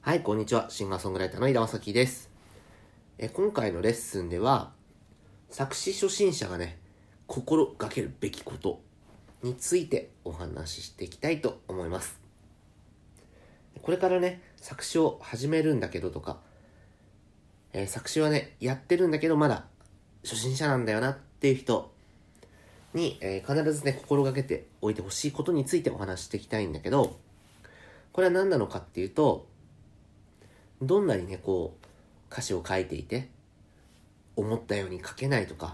はい、こんにちは。シンガーソングライターの井田正樹です。今回のレッスンでは、作詞初心者がね、心がけるべきことについてお話ししていきたいと思います。これからね、作詞を始めるんだけどとか、作詞はね、やってるんだけどまだ初心者なんだよなっていう人に、必ずね、心がけておいてほしいことについてお話ししていきたいんだけど、これは何なのかっていうと、どんなにね、歌詞を書いていて、思ったように書けないとか、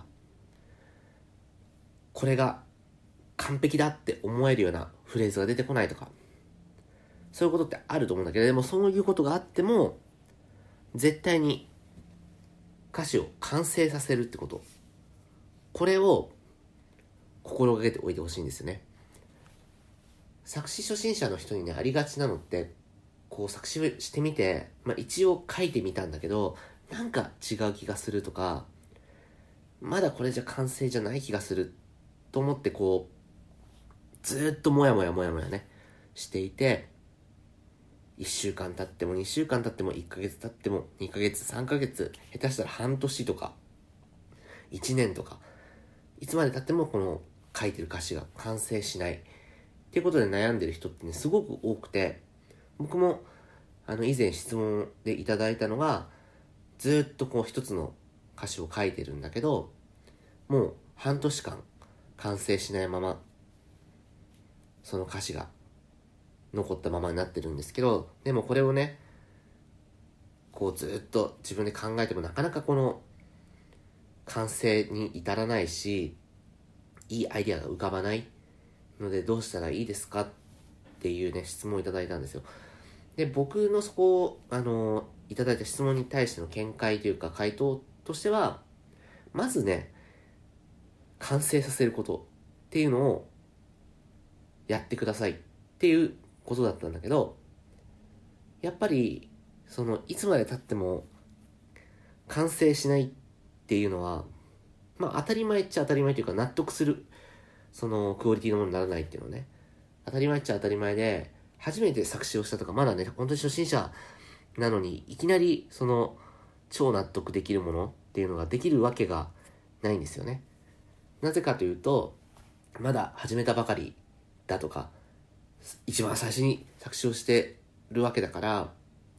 これが完璧だって思えるようなフレーズが出てこないとか、そういうことってあると思うんだけど、でもそういうことがあっても、絶対に歌詞を完成させるってこと、これを心がけておいてほしいんですよね。作詞初心者の人にね、ありがちなのって、作詞をしてみて、一応書いてみたんだけど、なんか違う気がするとか、まだこれじゃ完成じゃない気がすると思ってずーっともやもやね、していて、1週間経っても2週間経っても1ヶ月経っても2ヶ月、3ヶ月、下手したら半年とか、1年とか、いつまで経っても書いてる歌詞が完成しないっていうことで悩んでる人ってね、すごく多くて、僕も以前質問でいただいたのが、ずっと一つの歌詞を書いてるんだけど、もう半年間完成しないままその歌詞が残ったままになってるんですけど、でもこれをね、ずっと自分で考えてもなかなか完成に至らないし、いいアイデアが浮かばないので、どうしたらいいですかっていうね、質問をいただいたんですよ。で、僕のいただいた質問に対しての見解というか回答としては、まずね、完成させることっていうのをやってくださいっていうことだったんだけど、やっぱりいつまで経っても完成しないっていうのは、当たり前っちゃ当たり前というか、納得するクオリティのものにならないっていうのね、当たり前っちゃ当たり前で、初めて作詞をしたとか、まだね、本当に初心者なのに、いきなり超納得できるものっていうのができるわけがないんですよね。なぜかというと、まだ始めたばかりだとか、一番最初に作詞をしてるわけだから、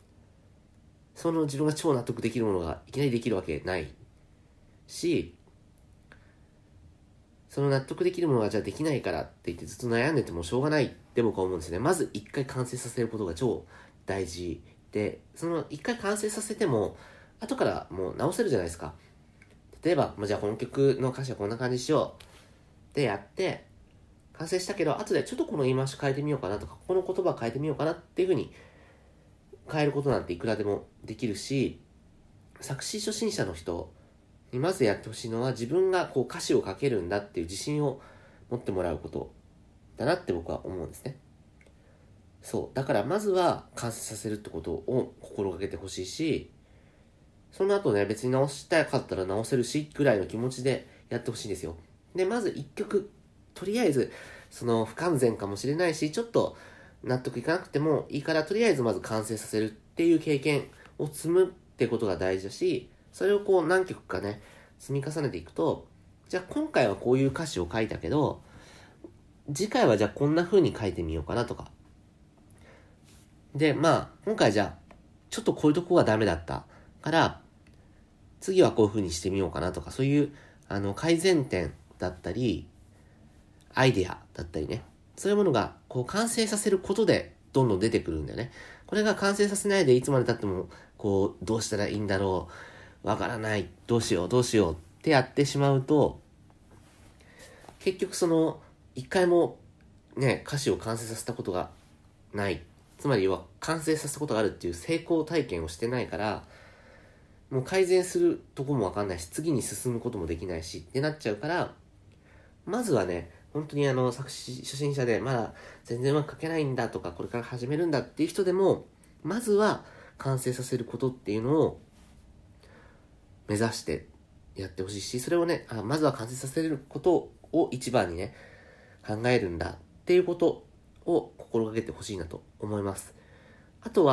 自分が超納得できるものがいきなりできるわけないし、納得できるものがじゃあできないからって言ってずっと悩んでてもしょうがないって僕は思うんですね。まず一回完成させることが超大事で、一回完成させても後からもう直せるじゃないですか。例えば、じゃあこの曲の歌詞はこんな感じにしようってやって完成したけど、後でちょっとこの言い回し変えてみようかなとか、この言葉変えてみようかなっていう風に変えることなんていくらでもできるし、作詞初心者の人にまずやってほしいのは、自分が歌詞を書けるんだっていう自信を持ってもらうことだなって僕は思うんですね。そうだからまずは完成させるってことを心がけてほしいし、その後ね、別に直したかったら直せるしぐらいの気持ちでやってほしいんですよ。で、まず一曲、とりあえず不完全かもしれないし、ちょっと納得いかなくてもいいから、とりあえずまず完成させるっていう経験を積むってことが大事だし、それを何曲かね、積み重ねていくと、じゃあ今回はこういう歌詞を書いたけど、次回はじゃあこんな風に書いてみようかなとか。で、今回じゃあ、ちょっとこういうとこがダメだったから、次はこういう風にしてみようかなとか、そういう、改善点だったり、アイデアだったりね、そういうものが、完成させることで、どんどん出てくるんだよね。これが完成させないでいつまで経っても、どうしたらいいんだろう、わからない、どうしようってやってしまうと、結局一回もね、歌詞を完成させたことがない。つまりは完成させたことがあるっていう成功体験をしてないから、もう改善するとこもわかんないし、次に進むこともできないしってなっちゃうから、まずはね、本当に作詞初心者でまだ全然うまく書けないんだとか、これから始めるんだっていう人でも、まずは完成させることっていうのを目指してやってほしいし、それをね、まずは完成させることを一番にね、考えるんだっていうことを心がけてほしいなと思います。あとは、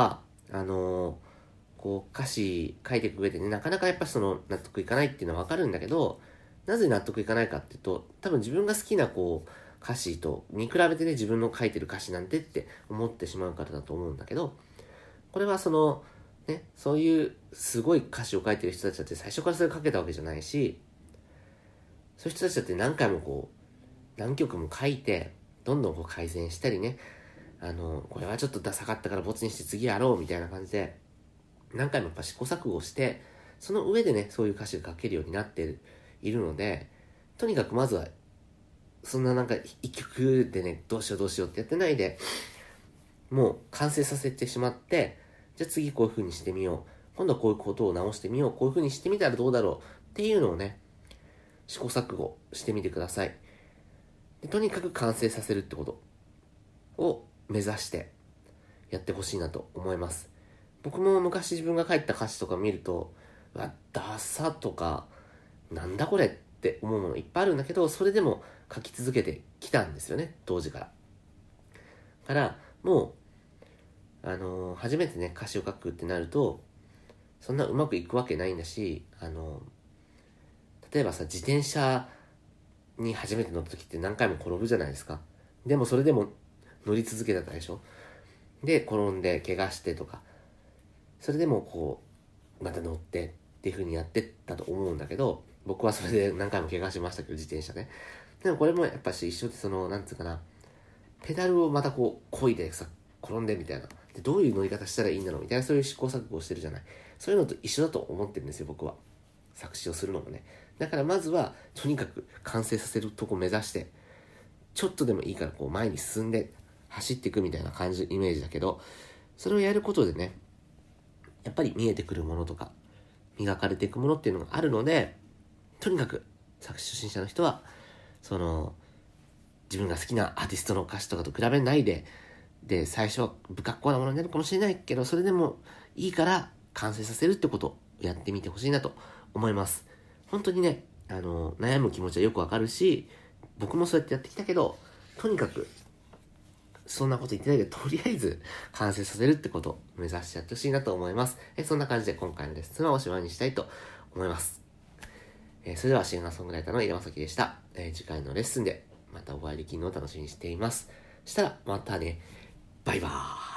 こう歌詞書いていく上でね、なかなかやっぱその納得いかないっていうのはわかるんだけど、なぜ納得いかないかっていうと、多分自分が好きなこう歌詞とに比べてね、自分の書いてる歌詞なんてって思ってしまうからだと思うんだけど、これはそのね、そういうすごい歌詞を書いてる人たちだって最初からそれ書けたわけじゃないし、そういう人たちだって何回もこう何曲も書いてどんどんこう改善したりね、これはちょっとダサかったからボツにして次やろうみたいな感じで何回もやっぱ試行錯誤して、その上でねそういう歌詞が書けるようになっているので、とにかくまずはそんななんか一曲でねどうしようってやってないで、もう完成させてしまって、じゃあ次こういう風にしてみよう、今度はこういうことを直してみよう、こういう風にしてみたらどうだろうっていうのをね試行錯誤してみてください。でとにかく完成させるってことを目指してやってほしいなと思います。僕も昔自分が書いた歌詞とか見ると、ダサとかなんだこれって思うものいっぱいあるんだけど、それでも書き続けてきたんですよね、当時からもう初めてね歌詞を書くってなるとそんなうまくいくわけないんだし、例えばさ、自転車に初めて乗った時って何回も転ぶじゃないですか。でもそれでも乗り続けたでしょ。で転んで怪我してとか、それでもこうまた乗ってっていう風にやってったと思うんだけど、僕はそれで何回も怪我しましたけど、自転車ね。でもこれもやっぱし一緒で、そのなんつうかな、ペダルをまたこう漕いでさ転んでみたいな、でどういう乗り方したらいいんだろうみたいな、そういう試行錯誤をしてるじゃない。そういうのと一緒だと思ってるんですよ、僕は。作詞をするのもね。だからまずはとにかく完成させるとこ目指して、ちょっとでもいいからこう前に進んで走っていくみたいな感じイメージだけど、それをやることでね、やっぱり見えてくるものとか磨かれていくものっていうのがあるので、とにかく作詞初心者の人はその自分が好きなアーティストの歌詞とかと比べないで、最初は不格好なものになるかもしれないけど、それでもいいから完成させるってことをやってみてほしいなと思います。本当にね、悩む気持ちはよくわかるし、僕もそうやってやってきたけど、とにかくそんなこと言ってないで、とりあえず完成させるってことを目指してやってほしいなと思います。そんな感じで今回のレッスンはおしまいにしたいと思います。それではシンガーソングライターの入間咲でした。次回のレッスンでまたお会いできるのを楽しみにしています。したらまたね、バイバーイ。